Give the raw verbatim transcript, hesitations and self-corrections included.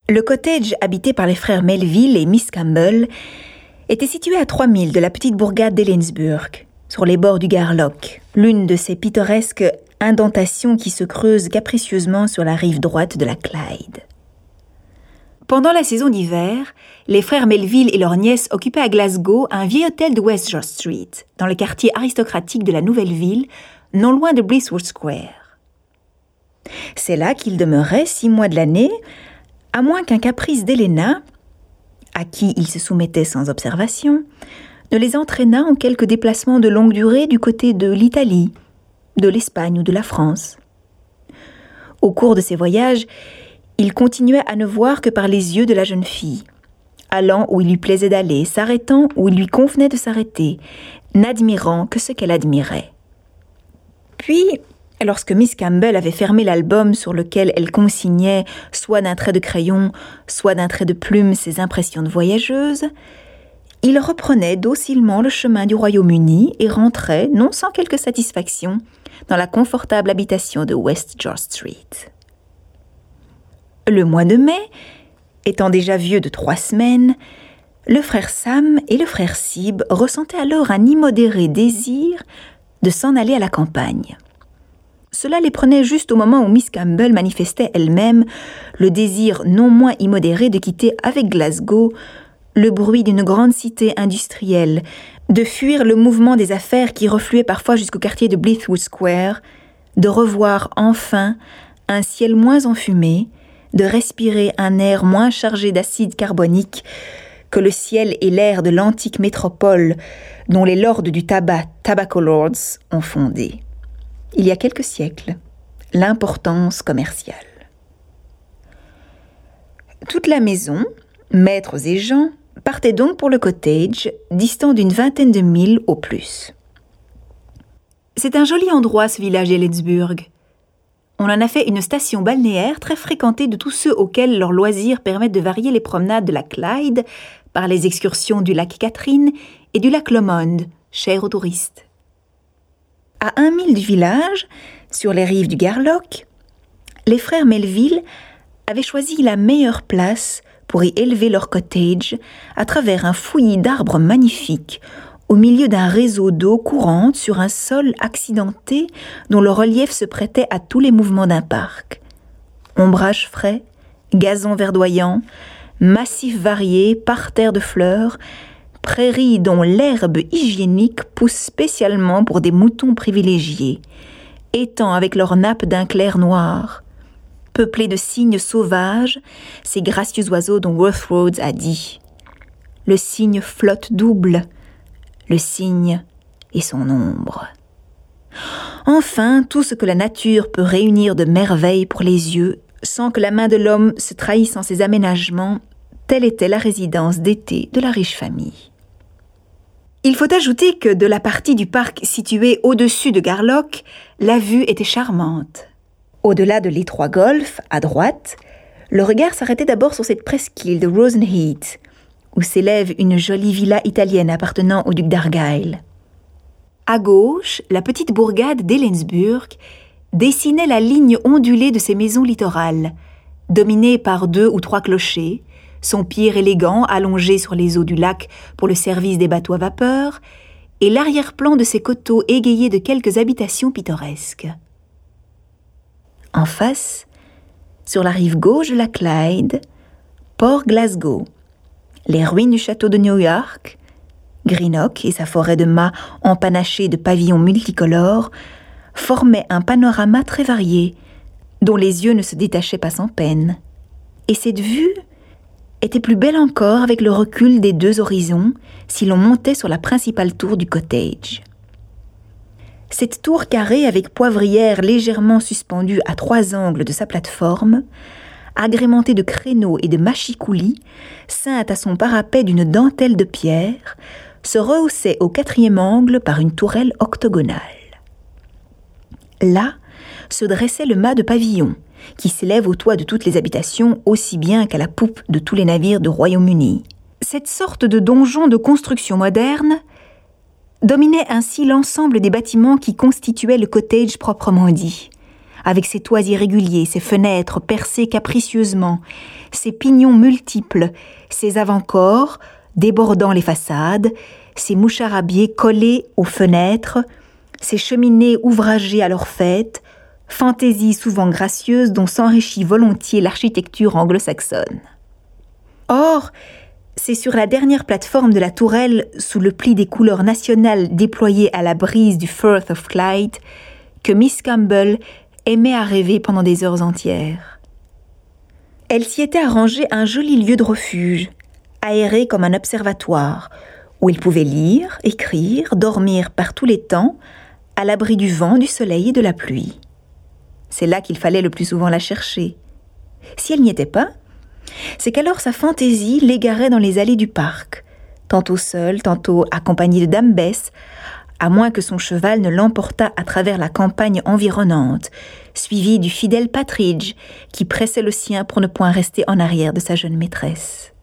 Le cottage habité par les frères Melville et Miss Campbell était situé à trois milles de la petite bourgade d'Helensburgh, sur les bords du Garlock, l'une de ces pittoresques indentations qui se creusent capricieusement sur la rive droite de la Clyde. Pendant la saison d'hiver, les frères Melville et leur nièce occupaient à Glasgow un vieil hôtel de West George Street, dans le quartier aristocratique de la nouvelle ville, non loin de Blithwood Square. C'est là qu'ils demeuraient six mois de l'année, à moins qu'un caprice d'Helena, à qui ils se soumettaient sans observation, ne les entraînât en quelques déplacements de longue durée du côté de l'Italie, de l'Espagne ou de la France. Au cours de ces voyages, il continuait à ne voir que par les yeux de la jeune fille, allant où il lui plaisait d'aller, s'arrêtant où il lui convenait de s'arrêter, n'admirant que ce qu'elle admirait. Puis, lorsque Miss Campbell avait fermé l'album sur lequel elle consignait, soit d'un trait de crayon, soit d'un trait de plume, ses impressions de voyageuse, il reprenait docilement le chemin du Royaume-Uni et rentrait, non sans quelque satisfaction, dans la confortable habitation de West George Street. Le mois de mai, étant déjà vieux de trois semaines, le frère Sam et le frère Sib ressentaient alors un immodéré désir de s'en aller à la campagne. Cela les prenait juste au moment où Miss Campbell manifestait elle-même le désir non moins immodéré de quitter avec Glasgow le bruit d'une grande cité industrielle, de fuir le mouvement des affaires qui refluait parfois jusqu'au quartier de Blithwood Square, de revoir enfin un ciel moins enfumé, de respirer un air moins chargé d'acide carbonique que le ciel et l'air de l'antique métropole dont les lords du tabac, Tobacco Lords, ont fondé, il y a quelques siècles, l'importance commerciale. Toute la maison, maîtres et gens, partait donc pour le cottage, distant d'une vingtaine de milles au plus. C'est un joli endroit, ce village d'Helensburgh. On en a fait une station balnéaire très fréquentée de tous ceux auxquels leurs loisirs permettent de varier les promenades de la Clyde par les excursions du lac Catherine et du lac Lomond, cher aux touristes. À un mille du village, sur les rives du Garlock, les frères Melville avaient choisi la meilleure place pour y élever leur cottage à travers un fouillis d'arbres magnifiques au milieu d'un réseau d'eau courante sur un sol accidenté dont le relief se prêtait à tous les mouvements d'un parc. Ombrage frais, gazon verdoyant, massifs variés, parterres de fleurs, prairies dont l'herbe hygiénique pousse spécialement pour des moutons privilégiés, étangs avec leurs nappes d'un clair noir, peuplés de cygnes sauvages, ces gracieux oiseaux dont Worth Rhodes a dit « Le cygne flotte double, le cygne et son ombre. » Enfin, tout ce que la nature peut réunir de merveilles pour les yeux, sans que la main de l'homme se trahisse en ses aménagements, telle était la résidence d'été de la riche famille. Il faut ajouter que de la partie du parc située au-dessus de Garlock, la vue était charmante. Au-delà de l'étroit golfe, à droite, le regard s'arrêtait d'abord sur cette presqu'île de Rosenheath, où s'élève une jolie villa italienne appartenant au duc d'Argyle. À gauche, la petite bourgade d'Helensburgh dessinait la ligne ondulée de ses maisons littorales, dominées par deux ou trois clochers, son pier élégant allongé sur les eaux du lac pour le service des bateaux à vapeur, et l'arrière-plan de ses coteaux égayés de quelques habitations pittoresques. En face, sur la rive gauche de la Clyde, Port Glasgow, les ruines du château de New York, Greenock et sa forêt de mâts empanachés de pavillons multicolores formaient un panorama très varié, dont les yeux ne se détachaient pas sans peine. Et cette vue était plus belle encore avec le recul des deux horizons si l'on montait sur la principale tour du cottage. Cette tour carrée avec poivrière légèrement suspendue à trois angles de sa plateforme, agrémentée de créneaux et de machicoulis, ceinte à son parapet d'une dentelle de pierre, se rehaussait au quatrième angle par une tourelle octogonale. Là se dressait le mât de pavillon, qui s'élève au toit de toutes les habitations aussi bien qu'à la poupe de tous les navires du Royaume-Uni. Cette sorte de donjon de construction moderne dominait ainsi l'ensemble des bâtiments qui constituaient le cottage proprement dit, avec ses toits irréguliers, ses fenêtres percées capricieusement, ses pignons multiples, ses avant-corps débordant les façades, ses moucharabiers collés aux fenêtres, ses cheminées ouvragées à leur fête, fantaisie souvent gracieuse dont s'enrichit volontiers l'architecture anglo-saxonne. Or, c'est sur la dernière plateforme de la tourelle, sous le pli des couleurs nationales déployées à la brise du Firth of Clyde, que Miss Campbell aimait à rêver pendant des heures entières. Elle s'y était arrangé un joli lieu de refuge, aéré comme un observatoire, où il pouvait lire, écrire, dormir par tous les temps, à l'abri du vent, du soleil et de la pluie. C'est là qu'il fallait le plus souvent la chercher. Si elle n'y était pas, c'est qu'alors sa fantaisie l'égarait dans les allées du parc, tantôt seule, tantôt accompagnée de Dame Bess, à moins que son cheval ne l'emportât à travers la campagne environnante, suivi du fidèle Patridge, qui pressait le sien pour ne point rester en arrière de sa jeune maîtresse.